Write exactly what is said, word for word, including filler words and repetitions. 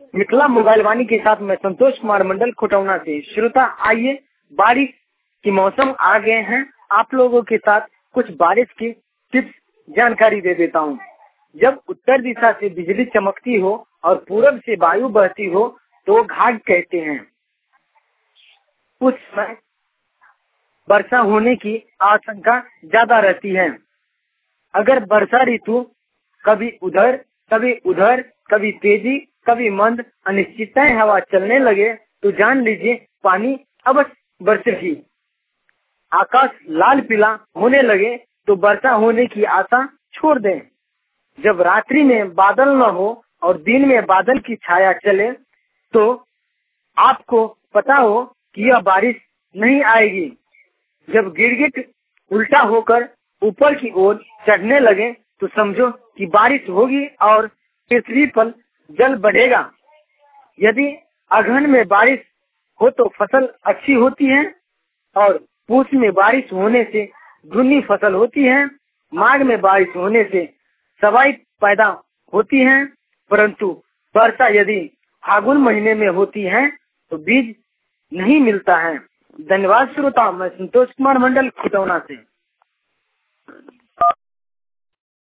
Mithila mobile वाणी के साथ मैं संतोष कुमार मंडल खुटौना से। श्रोता आइए, बारिश के मौसम आ गए हैं, आप लोगों के साथ कुछ बारिश की टिप्स जानकारी दे देता हूँ। जब उत्तर दिशा से बिजली चमकती हो और पूरब से वायु बहती हो तो घाट कहते हैं। उस समय वर्षा होने की आशंका ज्यादा रहती है। अगर वर्षा ऋतु कभी उधर कभी उधर, कभी तेजी कभी मंद अनिश्चितताएं हवा चलने लगे तो जान लीजिए पानी अवश्य बरसेगी। आकाश लाल पीला होने लगे तो वर्षा होने की आशा छोड़ दें। जब रात्रि में बादल न हो और दिन में बादल की छाया चले तो आपको पता हो कि यह बारिश नहीं आएगी। जब गिरगिट उल्टा होकर ऊपर की ओर चढ़ने लगे तो समझो कि बारिश होगी और पृथ्वी पर जल बढ़ेगा। यदि अगहन में बारिश हो तो फसल अच्छी होती है और पूस में बारिश होने से दुनी फसल होती है। माघ में बारिश होने से सवाई पैदा होती है, परंतु वर्षा यदि फागुन महीने में होती है तो बीज नहीं मिलता है। धन्यवाद श्रोता, मैं संतोष कुमार मंडल खुटौना से।